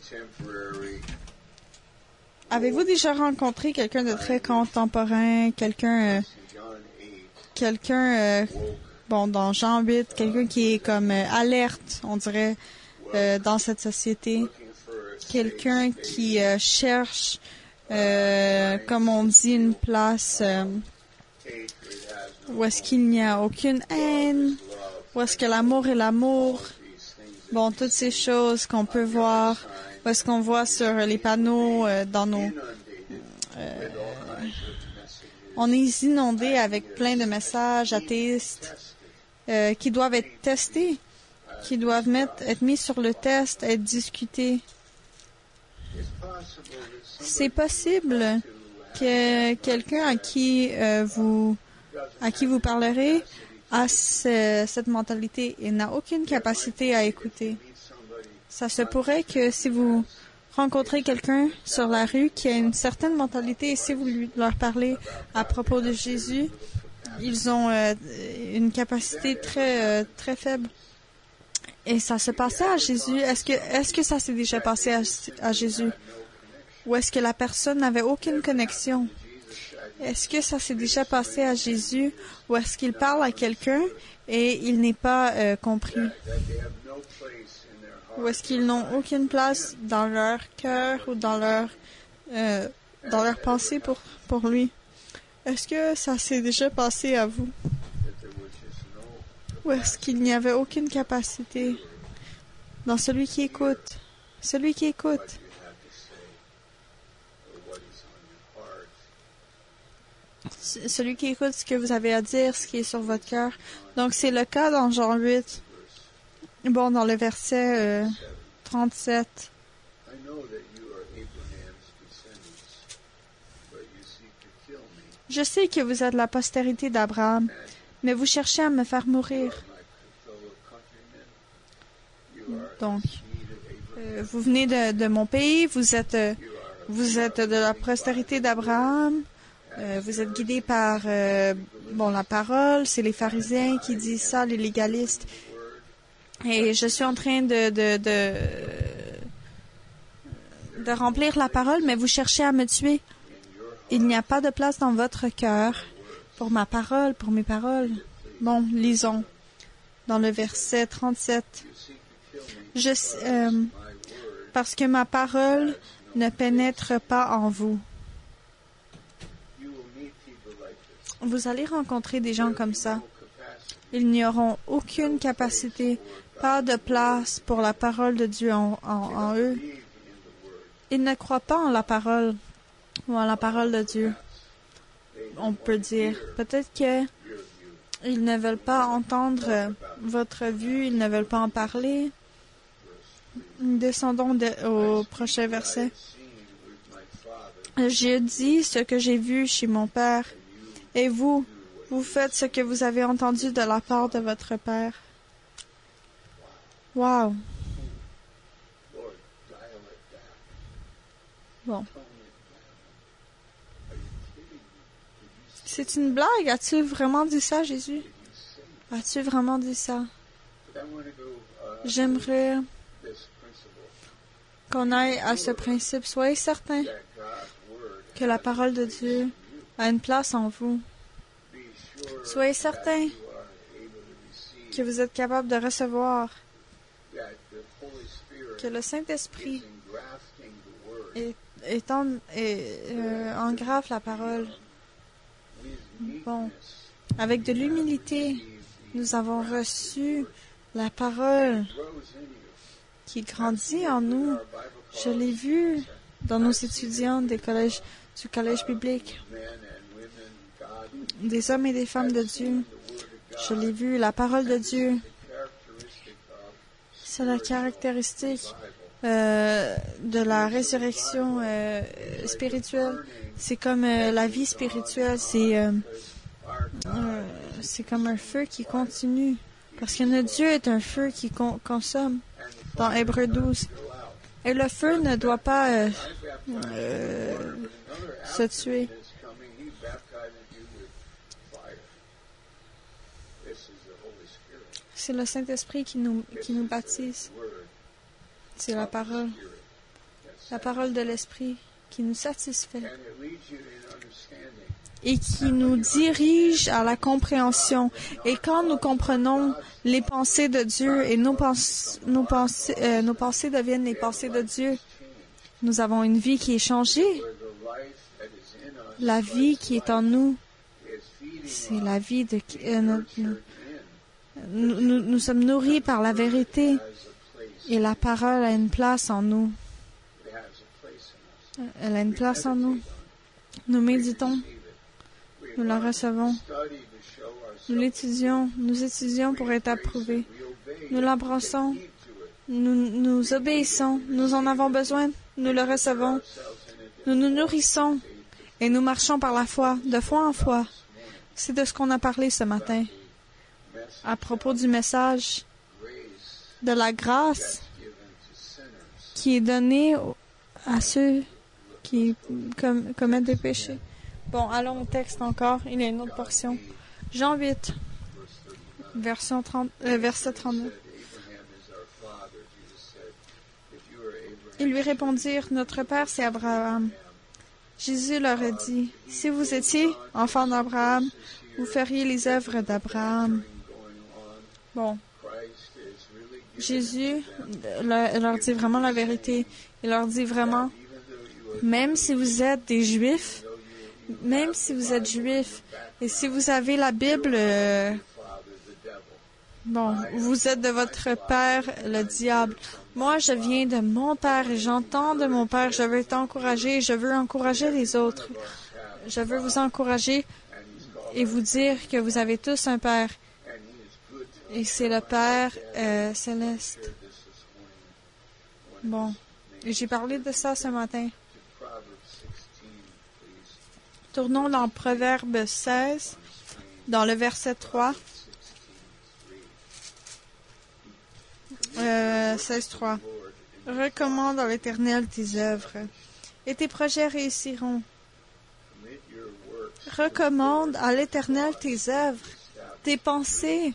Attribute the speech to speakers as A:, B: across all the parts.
A: Avez-vous déjà rencontré quelqu'un de très contemporain, bon, dans Jean 8, quelqu'un qui est comme alerte, on dirait, dans cette société, quelqu'un qui cherche, comme on dit, une place où est-ce qu'il n'y a aucune haine, où est-ce que l'amour est l'amour, bon, toutes ces choses qu'on peut voir, où est-ce qu'on voit sur les panneaux dans nos... on est inondé avec plein de messages athéistes qui doivent être testés, qui doivent être mis sur le test, être discutés. C'est possible que quelqu'un à qui vous parlerez a cette mentalité et n'a aucune capacité à écouter. Ça se pourrait que si vous rencontrez quelqu'un sur la rue qui a une certaine mentalité et si vous leur parlez à propos de Jésus, ils ont une capacité très faible. Et ça se passait à Jésus. Est-ce que ça s'est déjà passé à Jésus? Ou est-ce que la personne n'avait aucune connexion? Est-ce que ça s'est déjà passé à Jésus? Ou est-ce qu'il parle à quelqu'un et il n'est pas compris? Ou est-ce qu'ils n'ont aucune place dans leur cœur ou dans leur pensée pour lui? Est-ce que ça s'est déjà passé à vous? Ou est-ce qu'il n'y avait aucune capacité dans celui qui écoute? Celui qui écoute. Celui qui écoute ce que vous avez à dire, ce qui est sur votre cœur. Donc, c'est le cas dans Jean 8. Bon, dans le verset 37. Je sais que vous êtes la postérité d'Abraham, mais vous cherchez à me faire mourir. Donc, vous venez de mon pays, vous êtes de la postérité d'Abraham, vous êtes guidé par la parole, c'est les pharisiens qui disent ça, les légalistes. Et je suis en train de remplir la parole, mais vous cherchez à me tuer. Il n'y a pas de place dans votre cœur pour ma parole, pour mes paroles. Bon, lisons dans le verset 37. Parce que ma parole ne pénètre pas en vous. Vous allez rencontrer des gens comme ça. Ils n'y auront aucune capacité, pas de place pour la parole de Dieu en eux. Ils ne croient pas en la parole ou en la parole de Dieu. On peut dire, peut-être que ils ne veulent pas entendre votre vue, ils ne veulent pas en parler. Descendons au prochain verset. J'ai dit ce que j'ai vu chez mon Père, et vous faites ce que vous avez entendu de la part de votre Père. Wow. Bon. C'est une blague. As-tu vraiment dit ça, Jésus? As-tu vraiment dit ça? J'aimerais qu'on aille à ce principe. Soyez certains que la parole de Dieu a une place en vous. Soyez certains que vous êtes capable de recevoir, que le Saint-Esprit engrave la parole. Bon, avec de l'humilité, nous avons reçu la parole qui grandit en nous. Je l'ai vu dans nos étudiants du collège biblique, des hommes et des femmes de Dieu. Je l'ai vu, la parole de Dieu. C'est la caractéristique de la résurrection spirituelle. C'est comme la vie spirituelle. C'est comme un feu qui continue. Parce que notre Dieu est un feu qui consomme. Dans Hébreux 12. Et le feu ne doit pas se tuer. C'est le Saint-Esprit qui nous baptise. C'est la parole. la parole de l'Esprit qui nous satisfait et qui nous dirige à la compréhension. Et quand nous comprenons les pensées de Dieu et nos pensées deviennent les pensées de Dieu, nous avons une vie qui est changée. La vie qui est en nous, c'est la vie de... Nous sommes nourris par la vérité et la parole a une place en nous. Elle a une place en nous. Nous méditons. Nous la recevons. Nous étudions pour être approuvés. Nous l'embrassons. Nous obéissons. Nous en avons besoin. Nous le recevons. Nous nous nourrissons. Et nous marchons par la foi, de foi en foi. C'est de ce qu'on a parlé ce matin. À propos du message de la grâce qui est donnée à ceux qui commettent des péchés. Bon, allons au texte encore. Il y a une autre portion. Jean 8, verset 39. Ils lui répondirent, « Notre Père, c'est Abraham. » Jésus leur a dit, « Si vous étiez enfants d'Abraham, vous feriez les œuvres d'Abraham. » Bon. Jésus leur dit vraiment la vérité. Il leur dit vraiment, même si vous êtes des Juifs, même si vous êtes Juifs, et si vous avez la Bible, bon, vous êtes de votre père, le diable. Moi, je viens de mon père et j'entends de mon père. Je veux t'encourager et je veux encourager les autres. Je veux vous encourager et vous dire que vous avez tous un père. Et c'est le Père céleste. Bon, et j'ai parlé de ça ce matin. Tournons dans Proverbe 16, dans le verset 3. 16.3. Recommande à l'Éternel tes œuvres, et tes projets réussiront. Recommande à l'Éternel tes œuvres, tes pensées,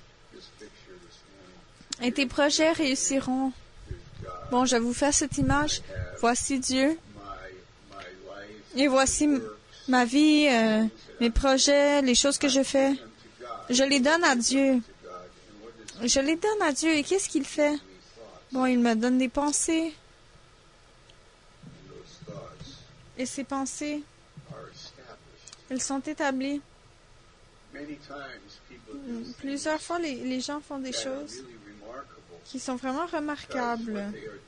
A: et tes projets réussiront. Bon, je vous fais cette image. Voici Dieu. Et voici ma vie, mes projets, les choses que je fais. Je les donne à Dieu. Je les donne à Dieu. Et qu'est-ce qu'il fait? Bon, il me donne des pensées. Et ces pensées, elles sont établies. Plusieurs fois, les gens font des choses qui sont vraiment remarquables.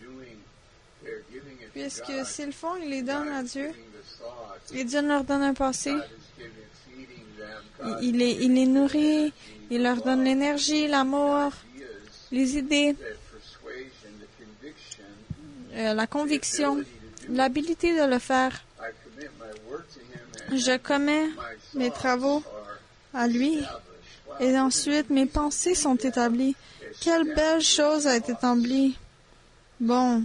A: Puisque s'ils font, ils les donnent à Dieu. Et Dieu leur donne un passé. Il les nourrit. Il leur donne l'énergie, l'amour, les idées, la conviction, l'habilité de le faire. Je commets mes travaux à lui. Et ensuite, mes pensées sont établies. Quelle belle chose a été établie. Bon.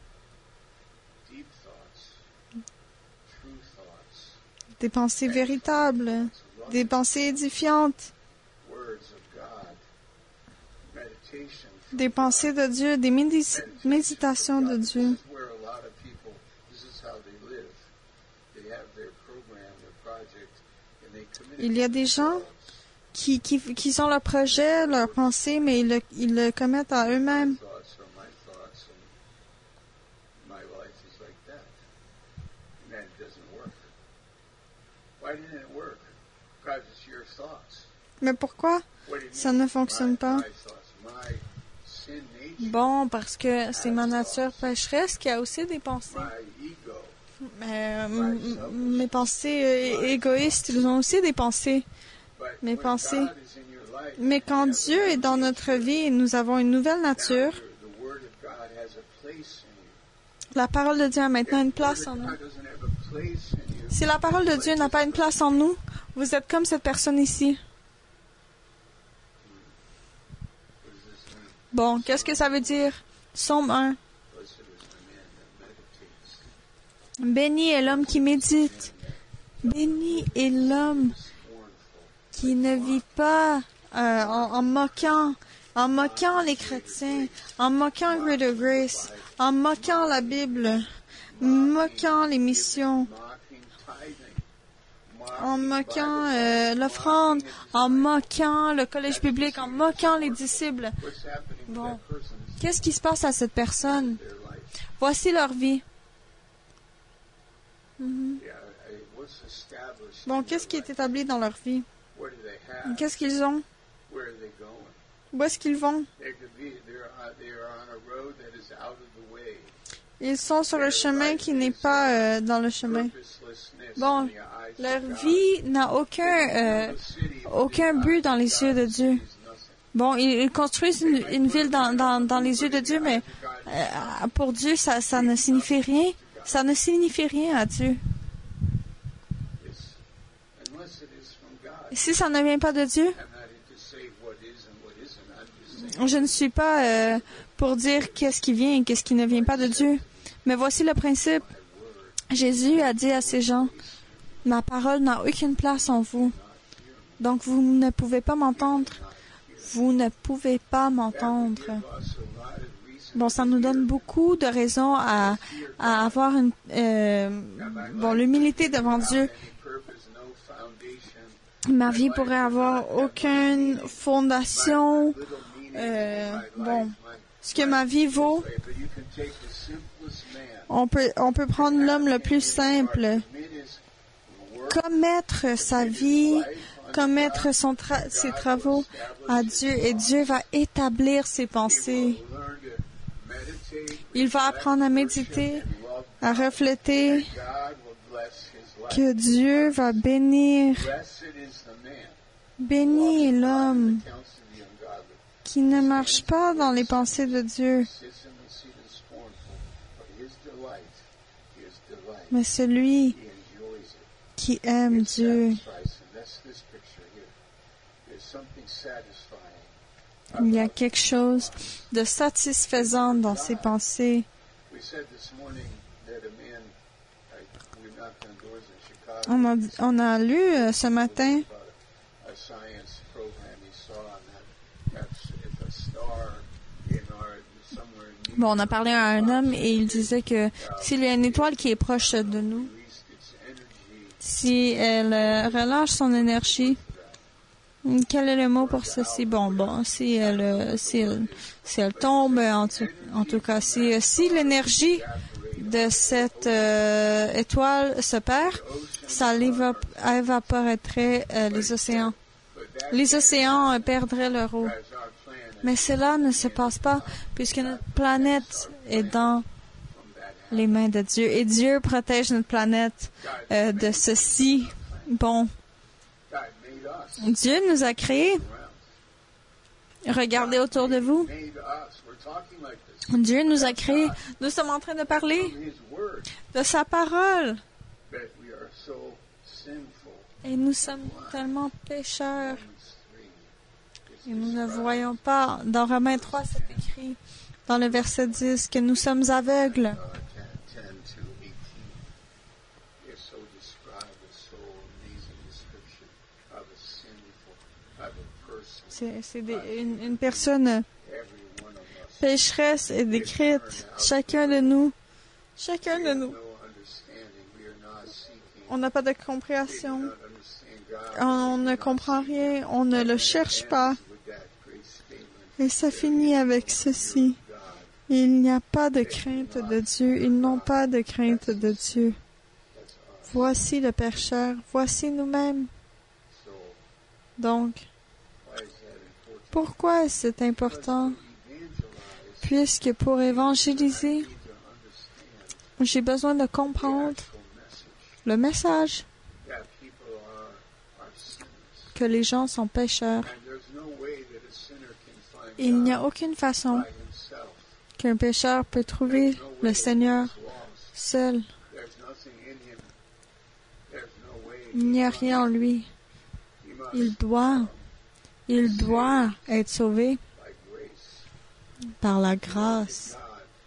A: Des pensées véritables, des pensées édifiantes, des pensées de Dieu, des méditations de Dieu. Il y a des gens qui ont leur projet, leur pensée, mais ils le commettent à eux-mêmes. Mais pourquoi ça ne fonctionne pas? Bon, parce que c'est ma nature pécheresse qui a aussi des pensées. Mes pensées égoïstes, ils ont aussi des pensées. Mes pensées. Mais quand Dieu est dans notre vie, nous avons une nouvelle nature. La parole de Dieu a maintenant une place en nous. Si la parole de Dieu n'a pas une place en nous, vous êtes comme cette personne ici. Bon, qu'est-ce que ça veut dire? Psaume 1. Béni est l'homme qui médite. Béni est l'homme qui ne vit pas en moquant les chrétiens, en moquant Greater Grace, en moquant la Bible. moquant les missions, en moquant l'offrande, en moquant le collège biblique, en moquant les disciples. Bon, qu'est-ce qui se passe à cette personne? Voici leur vie. Bon, qu'est-ce qui est établi dans leur vie? Qu'est-ce qu'ils ont? Où est-ce qu'ils vont? Ils sont sur le chemin qui n'est pas dans le chemin. Bon, leur vie n'a aucun but dans les yeux de Dieu. Bon, ils construisent une ville dans les yeux de Dieu, mais pour Dieu, ça ne signifie rien. Ça ne signifie rien à Dieu. Si ça ne vient pas de Dieu, je ne suis pas pour dire qu'est-ce qui vient et qu'est-ce qui ne vient pas de Dieu. Mais voici le principe. Jésus a dit à ces gens, « Ma parole n'a aucune place en vous. Donc vous ne pouvez pas m'entendre. Vous ne pouvez pas m'entendre. » Bon, ça nous donne beaucoup de raisons à avoir l'humilité devant Dieu. Ma vie pourrait avoir aucune fondation. Ce que ma vie vaut, on peut prendre l'homme le plus simple, commettre sa vie, commettre ses travaux à Dieu, et Dieu va établir ses pensées. Il va apprendre à méditer, à refléter, que Dieu va bénir. Béni est l'homme qui ne marche pas dans les pensées de Dieu, mais celui qui aime Dieu. Il y a quelque chose de satisfaisant dans ses pensées. On a lu ce matin on a parlé à un homme et il disait que s'il y a une étoile qui est proche de nous, si elle relâche son énergie, quel est le mot pour ceci? Si elle tombe, en tout cas, si l'énergie de cette étoile se perd, ça évaporerait les océans. Les océans perdraient leur eau. Mais cela ne se passe pas puisque notre planète est dans les mains de Dieu. Et Dieu protège notre planète de ceci. Bon, Dieu nous a créés. Regardez autour de vous. Dieu nous a créés. Nous sommes en train de parler de sa parole. Et nous sommes tellement pécheurs. Et nous ne voyons pas. Dans Romains 3, c'est écrit, dans le verset 10, que nous sommes aveugles. Une personne pécheresse est décrite. Chacun de nous. On n'a pas de compréhension. On ne comprend rien. On ne le cherche pas. Et ça finit avec ceci. Il n'y a pas de crainte de Dieu. Ils n'ont pas de crainte de Dieu. Voici le pécheur. Voici nous-mêmes. Donc, pourquoi c'est important? Puisque pour évangéliser, j'ai besoin de comprendre le message que les gens sont pécheurs. Il n'y a aucune façon qu'un pécheur peut trouver le Seigneur seul. Il n'y a rien en lui. Il doit être sauvé par la grâce.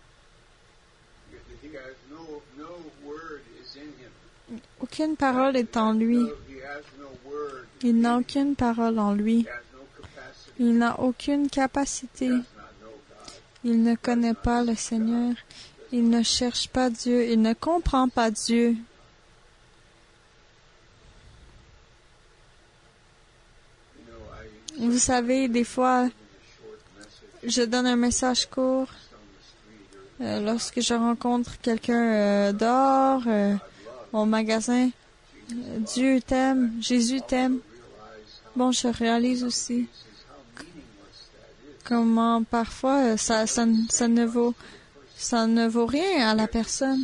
A: Aucune parole est en lui. Il n'a aucune parole en lui. Il n'a aucune capacité. Il ne connaît pas le Seigneur. Il ne cherche pas Dieu. Il ne comprend pas Dieu. Vous savez, des fois, je donne un message court lorsque je rencontre quelqu'un dehors, au magasin. Dieu t'aime, Jésus t'aime. Bon, je réalise aussi comment parfois ça ne vaut rien à la personne.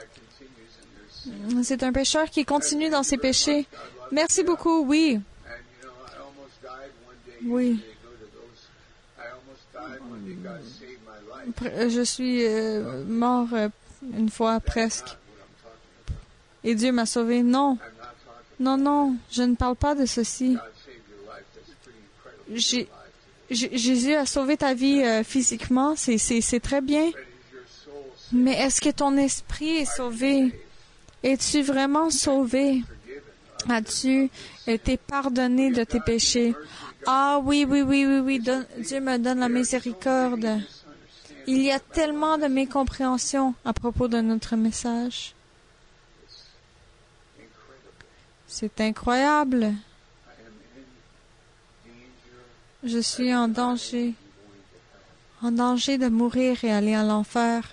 A: C'est un pécheur qui continue dans ses péchés. Merci beaucoup, oui. Oui. Je suis mort une fois presque. Et Dieu m'a sauvé. Non. Non, non, je ne parle pas de ceci. Jésus a sauvé ta vie physiquement, c'est très bien. Mais est-ce que ton esprit est sauvé? Es-tu vraiment sauvé? As-tu été pardonné de tes péchés? Ah oui, oui, oui, oui, oui, Dieu me donne la miséricorde. Il y a tellement de mécompréhension à propos de notre message. C'est incroyable. Je suis en danger de mourir et aller à l'enfer.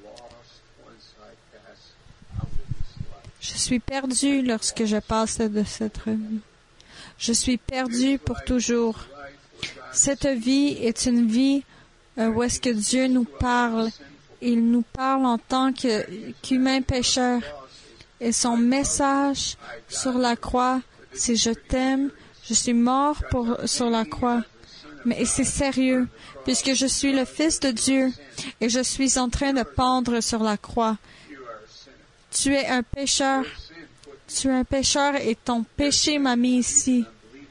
A: Je suis perdu lorsque je passe de cette vie. Je suis perdu pour toujours. Cette vie est une vie où est-ce que Dieu nous parle. Il nous parle en tant qu'humain pécheur. Et son message sur la croix, c'est « Je t'aime, je suis mort sur la croix ». Mais c'est sérieux, puisque je suis le Fils de Dieu et je suis en train de pendre sur la croix. Tu es un pécheur. Tu es un pécheur et ton péché m'a mis ici.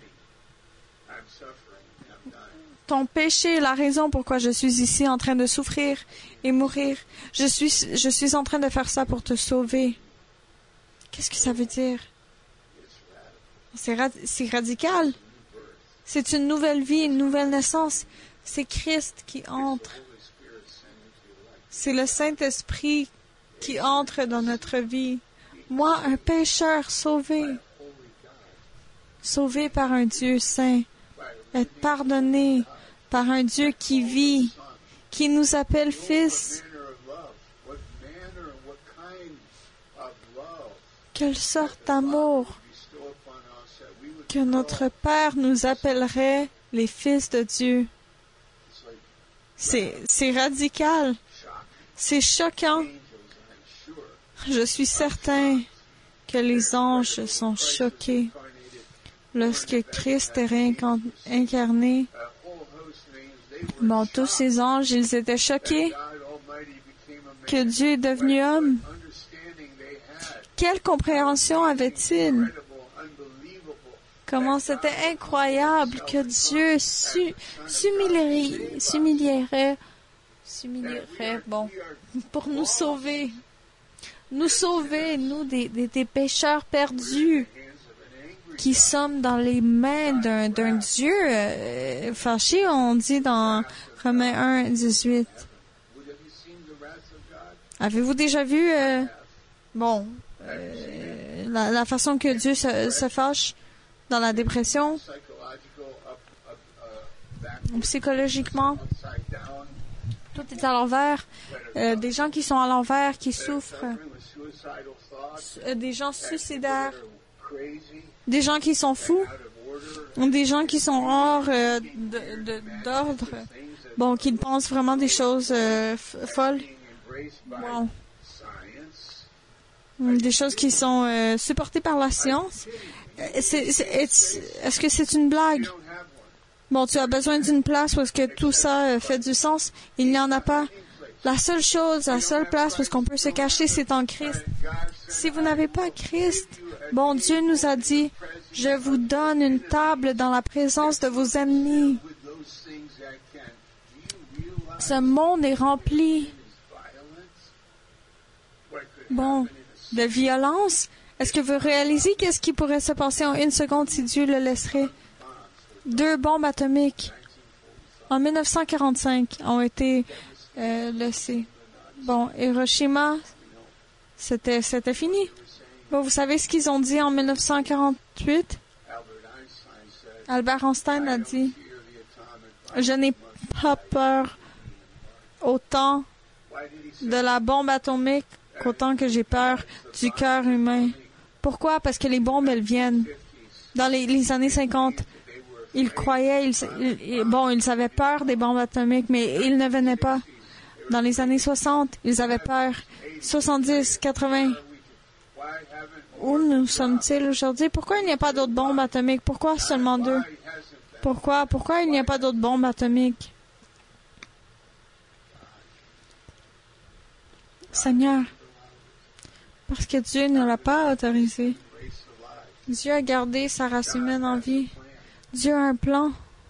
A: Ton péché est la raison pourquoi je suis ici en train de souffrir et mourir. Je suis en train de faire ça pour te sauver. Qu'est-ce que ça veut dire? C'est radical. C'est une nouvelle vie, une nouvelle naissance. C'est Christ qui entre. C'est le Saint-Esprit qui entre dans notre vie. Moi, un pécheur sauvé. Sauvé par un Dieu saint. Être pardonné par un Dieu qui vit, qui nous appelle fils. Quelle sorte d'amour que notre Père nous appellerait les fils de Dieu. C'est radical. C'est choquant. Je suis certain que les anges sont choqués lorsque Christ est incarné. Bon, tous ces anges, ils étaient choqués que Dieu est devenu homme. Quelle compréhension avait-il? Comment c'était incroyable que Dieu s'humilierait, bon, pour nous sauver. Nous sauver, nous, des pécheurs perdus, qui sommes dans les mains d'un Dieu fâché, on dit dans Romains 1, 18. Avez-vous déjà vu, la façon que Dieu se fâche dans la dépression, psychologiquement, tout est à l'envers. Des gens qui sont à l'envers, qui souffrent, des gens suicidaires, des gens qui sont fous, des gens qui sont hors d'ordre, bon, qui pensent vraiment des choses folles, bon. Des choses qui sont supportées par la science. Est-ce que c'est une blague? Bon, tu as besoin d'une place où est-ce que tout ça fait du sens? Il n'y en a pas. La seule place où est-ce qu'on peut se cacher, c'est en Christ. Si vous n'avez pas Christ, bon, Dieu nous a dit, je vous donne une table dans la présence de vos ennemis. Ce monde est rempli, bon, de violence. Est-ce que vous réalisez qu'est-ce qui pourrait se passer en 1 seconde si Dieu le laisserait? 2 bombes atomiques en 1945 ont été laissées. Bon, Hiroshima, c'était fini. Bon, vous savez ce qu'ils ont dit en 1948? Albert Einstein a dit, je n'ai pas peur autant de la bombe atomique qu'autant que j'ai peur du cœur humain. Pourquoi? Parce que les bombes, elles viennent. Dans les années 50, ils croyaient, ils avaient peur des bombes atomiques, mais ils ne venaient pas. Dans les années 60, ils avaient peur. 70, 80. Où nous sommes-ils aujourd'hui? Pourquoi il n'y a pas d'autres bombes atomiques? Pourquoi seulement 2? Pourquoi il n'y a pas d'autres bombes atomiques? Seigneur, parce que Dieu ne l'a pas autorisé. Dieu a gardé sa race humaine en vie. Dieu a un plan.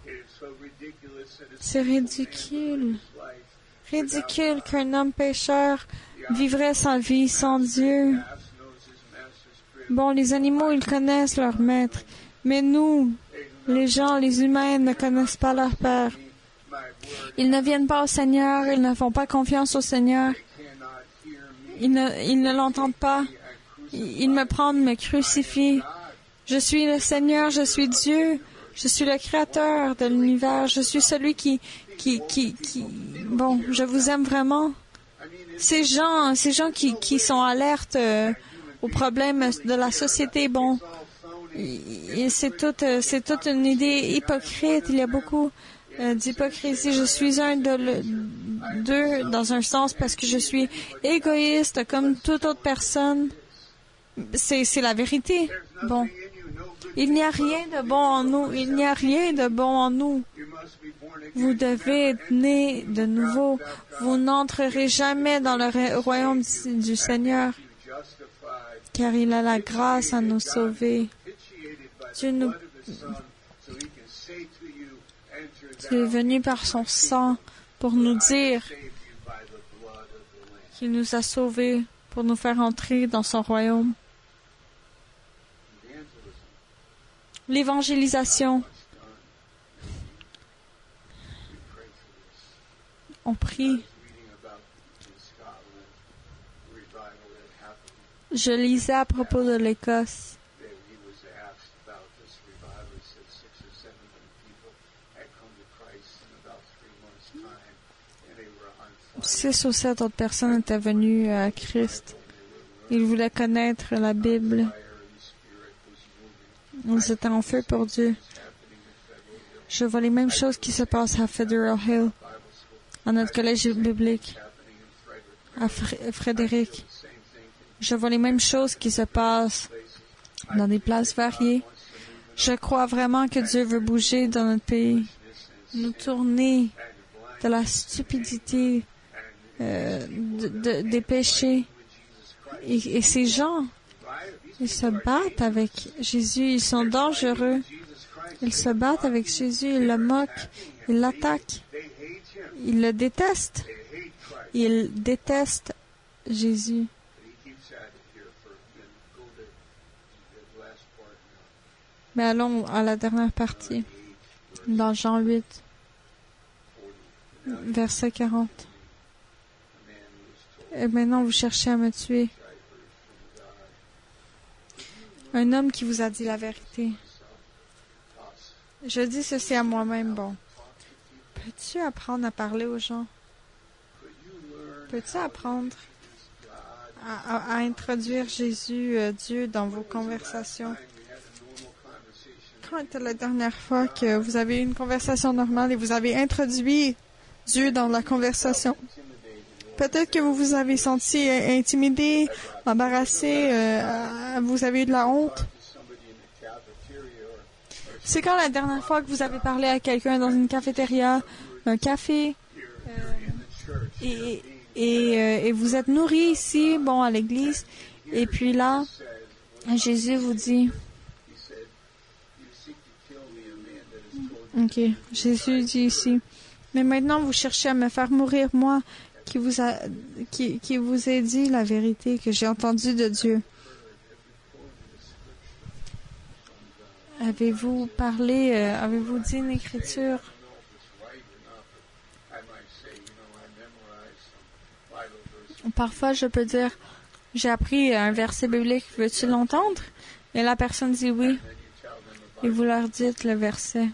A: C'est ridicule. Ridicule qu'un homme pécheur vivrait sa vie sans Dieu. Bon, les animaux, ils connaissent leur maître. Mais nous, les gens, les humains, ne connaissent pas leur Père. Ils ne viennent pas au Seigneur. Ils ne font pas confiance au Seigneur. Ils ne l'entendent pas. Ils me prennent, me crucifient. Je suis le Seigneur, je suis Dieu. Je suis le Créateur de l'univers. Je suis celui qui... Bon, je vous aime vraiment. Ces gens qui sont alertes aux problèmes de la société, bon, c'est toute une idée hypocrite. Il y a beaucoup d'hypocrisie. Je suis d'eux dans un sens parce que je suis égoïste comme toute autre personne. C'est la vérité. Bon. Il n'y a rien de bon en nous. Il n'y a rien de bon en nous. Vous devez être nés de nouveau. Vous n'entrerez jamais dans le royaume du Seigneur, car il a la grâce à nous sauver. Dieu est venu par son sang pour nous dire qu'il nous a sauvés pour nous faire entrer dans son royaume. L'évangélisation. On prie. Je lisais à propos de l'Écosse. 6 ou 7 autres personnes étaient venues à Christ. Ils voulaient connaître la Bible. Ils étaient en feu pour Dieu. Je vois les mêmes choses qui se passent à Federal Hill, à notre collège biblique, à Frédéric. Je vois les mêmes choses qui se passent dans des places variées. Je crois vraiment que Dieu veut bouger dans notre pays, nous tourner de la stupidité, des péchés. Et ces gens, ils se battent avec Jésus, ils sont dangereux. Ils se battent avec Jésus, ils le moquent, ils l'attaquent. Ils le détestent. Ils détestent Jésus. Mais allons à la dernière partie, dans Jean 8, verset 40. Et maintenant, vous cherchez à me tuer. Un homme qui vous a dit la vérité. Je dis ceci à moi-même, bon. Peux-tu apprendre à parler aux gens? Peux-tu apprendre à introduire Jésus, Dieu, dans vos conversations? Quand était la dernière fois que vous avez eu une conversation normale et vous avez introduit Dieu dans la conversation? Peut-être que vous vous avez senti intimidé, embarrassé, vous avez eu de la honte. C'est quand la dernière fois que vous avez parlé à quelqu'un dans une cafétéria, un café, et vous êtes nourri ici, bon, à l'église, et puis là, Jésus vous dit, ok, Jésus dit ici, mais maintenant vous cherchez à me faire mourir, moi, qui vous ai dit la vérité que j'ai entendue de Dieu. Avez-vous parlé, avez-vous dit une écriture? Parfois, je peux dire, j'ai appris un verset biblique, veux-tu l'entendre? Et la personne dit oui. Et vous leur dites le verset.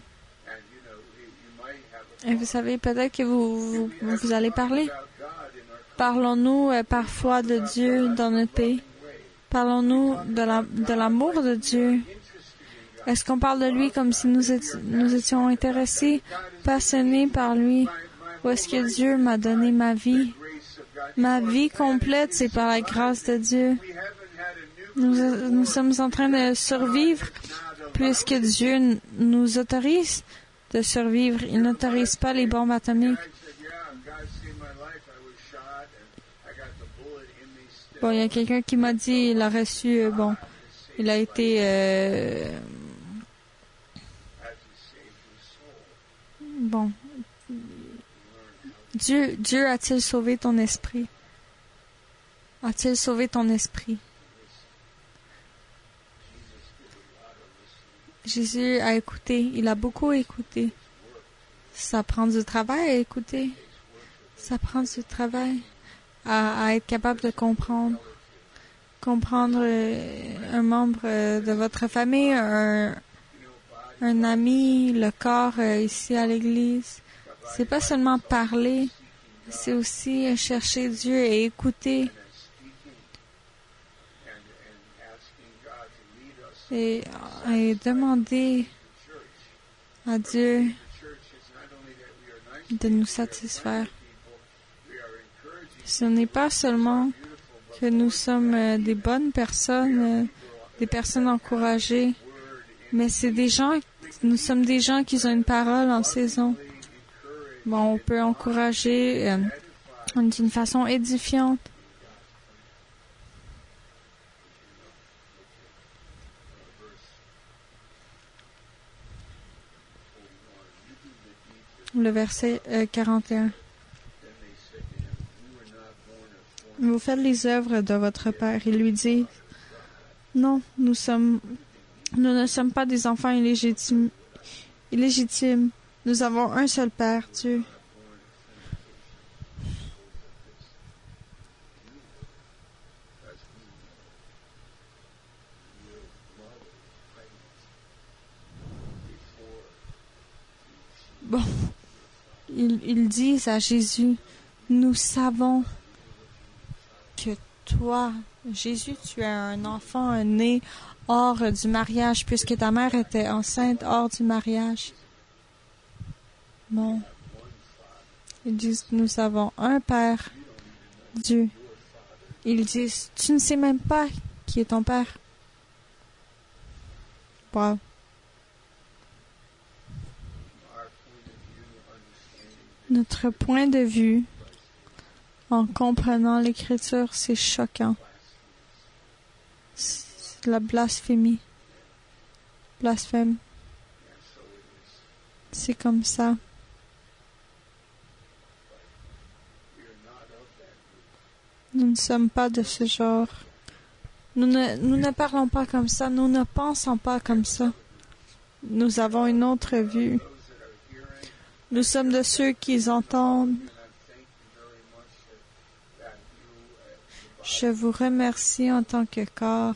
A: Et vous savez, peut-être que vous allez parler. Parlons-nous parfois de Dieu dans notre pays? Parlons-nous de l'amour de Dieu? Est-ce qu'on parle de lui comme si nous étions intéressés, passionnés par lui? Ou est-ce que Dieu m'a donné ma vie? Ma vie complète, c'est par la grâce de Dieu. Nous sommes en train de survivre puisque Dieu nous autorise de survivre. Il n'autorise pas les bombes atomiques. Bon, il y a quelqu'un qui m'a dit, il a reçu, il a été, Dieu a-t-il sauvé ton esprit? A-t-il sauvé ton esprit? Jésus a écouté, il a beaucoup écouté. Ça prend du travail à écouter. Ça prend du travail à être capable de comprendre. Comprendre un membre de votre famille, un ami, le corps ici à l'église. C'est pas seulement parler, c'est aussi chercher Dieu et écouter. Et demander à Dieu de nous satisfaire. Ce n'est pas seulement que nous sommes des bonnes personnes, des personnes encouragées, mais c'est nous sommes des gens qui ont une parole en saison. Bon, on peut encourager d'une façon édifiante. Le verset 41. Vous faites les œuvres de votre Père. Il lui dit, non, nous ne sommes pas des enfants illégitimes. Nous avons un seul Père, Dieu. Bon, ils disent à Jésus, nous savons que toi, Jésus, tu es un enfant né hors du mariage, puisque ta mère était enceinte hors du mariage. Bon. Ils disent, nous avons un Père, Dieu. Ils disent, tu ne sais même pas qui est ton Père. Wow. Notre point de vue, en comprenant l'Écriture, c'est choquant. C'est la blasphémie. Blasphème. C'est comme ça. Nous ne sommes pas de ce genre. Nous ne parlons pas comme ça. Nous ne pensons pas comme ça. Nous avons une autre vue. Nous sommes de ceux qui entendent. Je vous remercie en tant que corps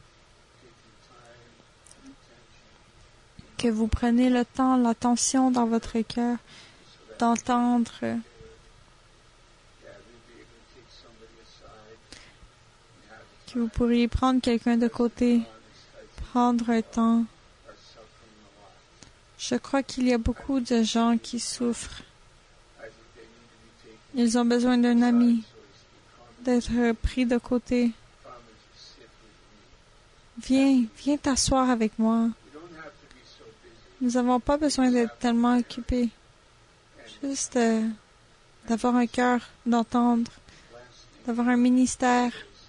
A: que vous prenez le temps, l'attention dans votre cœur d'entendre que vous pourriez prendre quelqu'un de côté, prendre un temps. Je crois qu'il y a beaucoup de gens qui souffrent. Ils ont besoin d'un ami, d'être pris de côté. Viens t'asseoir avec moi. Nous n'avons pas besoin d'être tellement occupés. Juste d'avoir un cœur, d'entendre, d'avoir un ministère.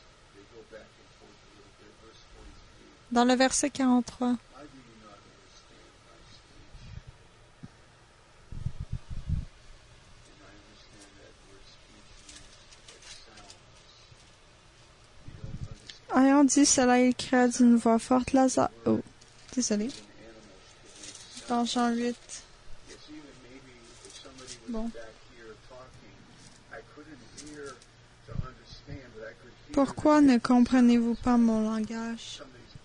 A: Dans le verset 43. Ayant dit cela, il cria d'une voix forte, Lazare. Oh, désolé. Dans Jean 8. Bon. Pourquoi ne comprenez-vous pas mon langage?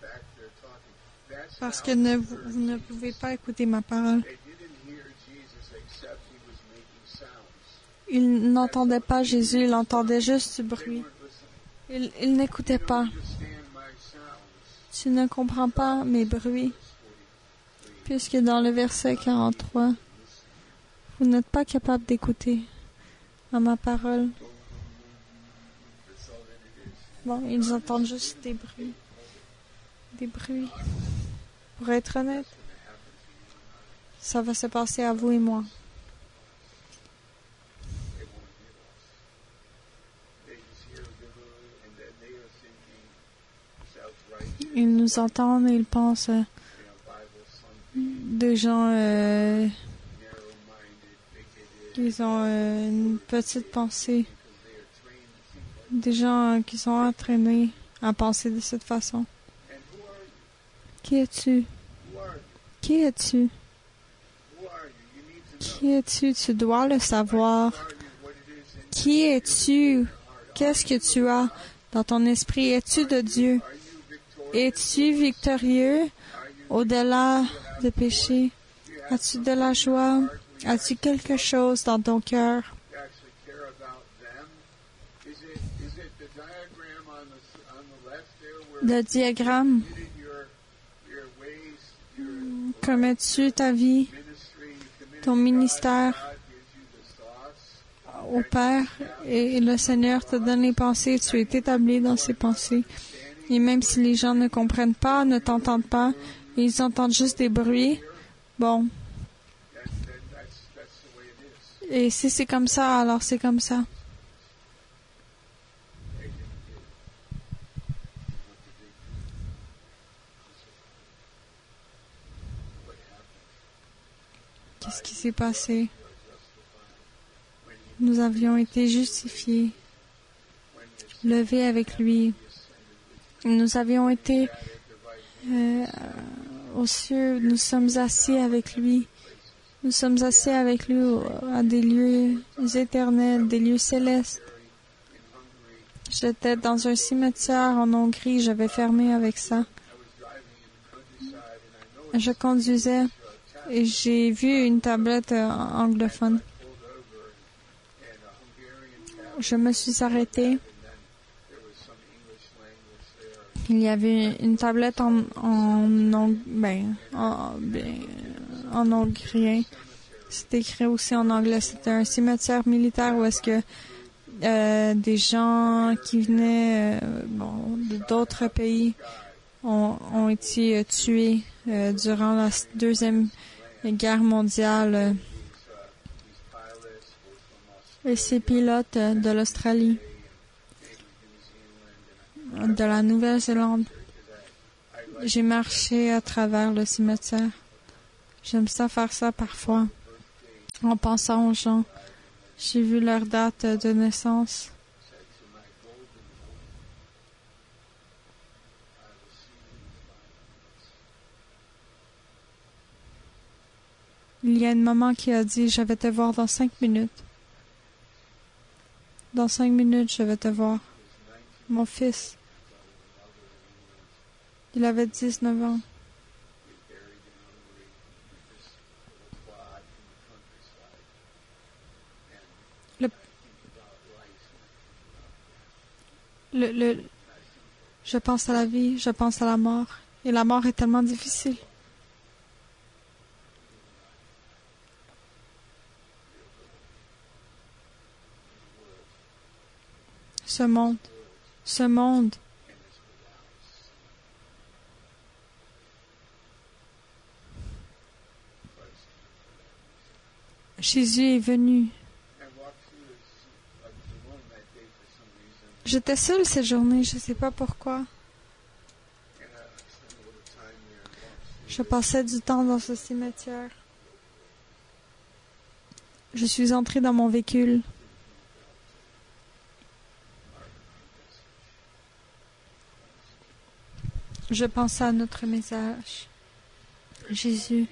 A: Parce que vous ne pouvez pas écouter ma parole. Ils n'entendaient pas Jésus, ils entendaient juste du bruit. Ils n'écoutaient pas. Tu ne comprends pas mes bruits, puisque dans le verset 43, vous n'êtes pas capable d'écouter à ma parole. Bon, ils entendent juste des bruits. Des bruits. Pour être honnête, ça va se passer à vous et moi. Ils nous entendent et ils pensent des gens qui ont une petite pensée. Des gens qui sont entraînés à penser de cette façon. Qui es-tu? Qui es-tu? Qui es-tu? Tu dois le savoir. Qui es-tu? Qu'est-ce que tu as dans ton esprit? Es-tu de Dieu? Es-tu victorieux au-delà du péché? As-tu de la joie? As-tu quelque chose dans ton cœur? Le diagramme. Commets-tu ta vie, ton ministère au Père et le Seigneur te donne les pensées, tu es établi dans ces pensées. Et même si les gens ne comprennent pas, ne t'entendent pas, ils entendent juste des bruits, bon. Et si c'est comme ça, alors c'est comme ça. Qu'est-ce qui s'est passé? Nous avions été justifiés, levés avec lui. Nous avions été aux cieux. Nous sommes assis avec lui. Nous sommes assis avec lui à des lieux éternels, des lieux célestes. J'étais dans un cimetière en Hongrie. J'avais fermé avec ça. Je conduisais et j'ai vu une tablette anglophone. Je me suis arrêtée. Il y avait une tablette en hongrien. C'était écrit aussi en anglais. C'était un cimetière militaire où est-ce que des gens qui venaient d'autres pays ont été tués durant la Deuxième Guerre mondiale. Et ces pilotes de l'Australie, de la Nouvelle-Zélande. J'ai marché à travers le cimetière. J'aime ça faire ça parfois, en pensant aux gens. J'ai vu leur date de naissance. Il y a une maman qui a dit, je vais te voir dans 5 minutes. Dans 5 minutes, je vais te voir. Mon fils. Il avait 19 ans. Je pense à la vie, je pense à la mort. Et la mort est tellement difficile. Ce monde. Jésus est venu. J'étais seule cette journée, je ne sais pas pourquoi. Je passais du temps dans ce cimetière. Je suis entrée dans mon véhicule. Je pensais à notre message. Jésus.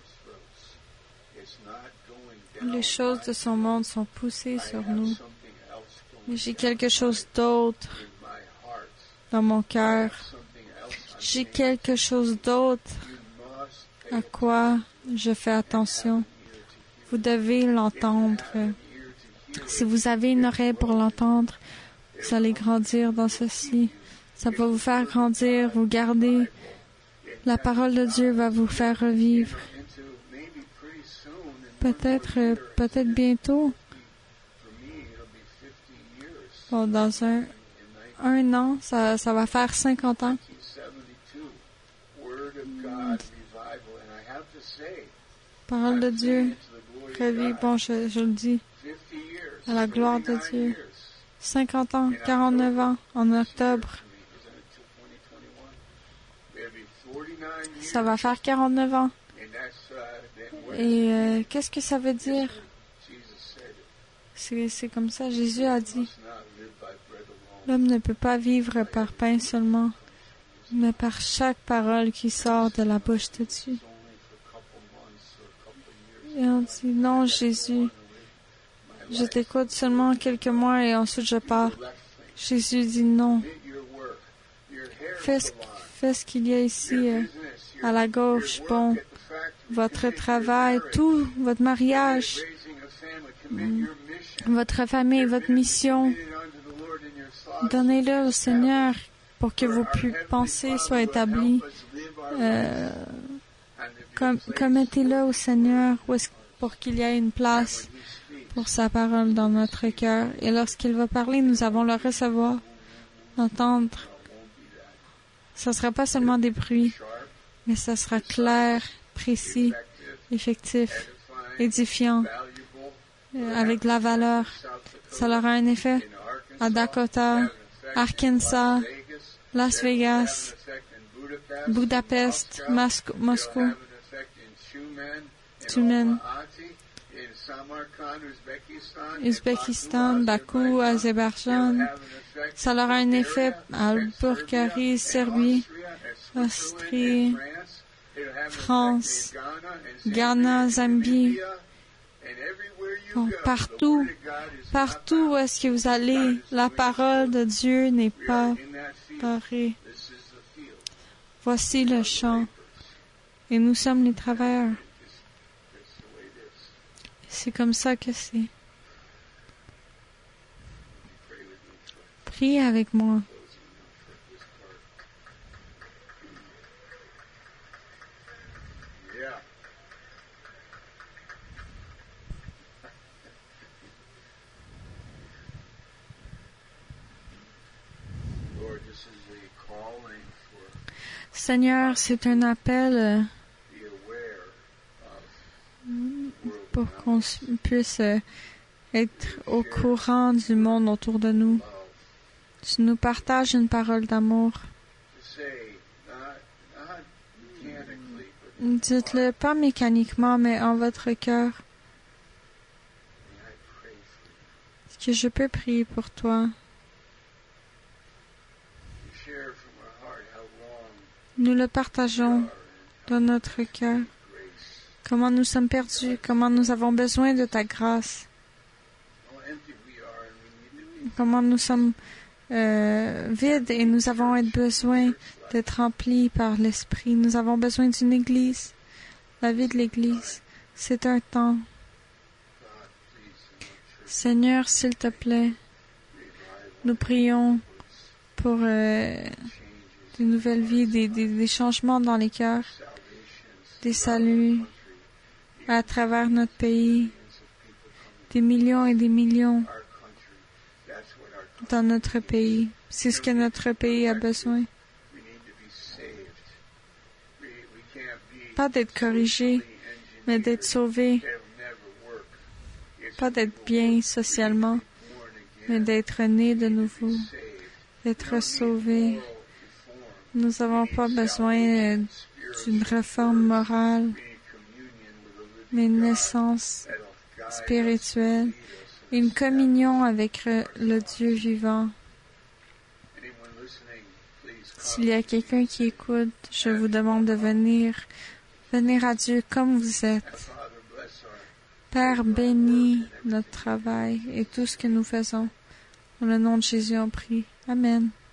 A: Les choses de son monde sont poussées sur nous. Mais j'ai quelque chose d'autre dans mon cœur. J'ai quelque chose d'autre à quoi je fais attention. Vous devez l'entendre. Si vous avez une oreille pour l'entendre, vous allez grandir dans ceci. Ça va vous faire grandir, vous garder. La parole de Dieu va vous faire revivre. Peut-être bientôt. Bon, dans un an, ça va faire 50 ans. Parole de Dieu, revit, bon, je le dis, à la gloire de Dieu. 50 ans, 49 ans, en octobre. Ça va faire 49 ans. Et qu'est-ce que ça veut dire? C'est comme ça, Jésus a dit. L'homme ne peut pas vivre par pain seulement, mais par chaque parole qui sort de la bouche de Dieu. Et on dit, non, Jésus, je t'écoute seulement quelques mois et ensuite je pars. Jésus dit non. Fais ce qu'il y a ici à la gauche. Bon, votre travail, tout, votre mariage, votre famille, votre mission. Donnez-le au Seigneur pour que vos pensées soient établies. Commettez-le au Seigneur pour qu'il y ait une place pour sa parole dans notre cœur. Et lorsqu'il va parler, nous avons le recevoir, l'entendre. Ce ne sera pas seulement des bruits, mais ce sera clair, précis, effectif, édifiant, avec de la valeur. Ça aura un effet à Dakota, Arkansas, Las Vegas, Budapest, Moscou, Tumen, Ouzbékistan, Bakou, Azerbaïdjan. Ça aura un effet à Albuquerque, Serbie, Austrie, France, Ghana, Zambie. Bon, partout où est-ce que vous allez, la parole de Dieu n'est pas parée. Voici le champ, et nous sommes les travailleurs. C'est comme ça que c'est. Priez avec moi. Seigneur, c'est un appel pour qu'on puisse être au courant du monde autour de nous. Tu nous partages une parole d'amour. Dites-le pas mécaniquement, mais en votre cœur. Est-ce que je peux prier pour toi? Nous le partageons dans notre cœur. Comment nous sommes perdus, comment nous avons besoin de ta grâce. Comment nous sommes vides et nous avons besoin d'être remplis par l'Esprit. Nous avons besoin d'une Église. La vie de l'Église, c'est un temps. Seigneur, s'il te plaît, nous prions pour des nouvelles vies, des changements dans les cœurs, des saluts à travers notre pays, des millions et des millions dans notre pays. C'est ce que notre pays a besoin. Pas d'être corrigé, mais d'être sauvé. Pas d'être bien socialement, mais d'être né de nouveau, d'être sauvé. Nous n'avons pas besoin d'une réforme morale, mais une naissance spirituelle, une communion avec le Dieu vivant. S'il y a quelqu'un qui écoute, je vous demande de venir Venir à Dieu comme vous êtes. Père, bénis notre travail et tout ce que nous faisons. Dans le nom de Jésus, on prie. Amen.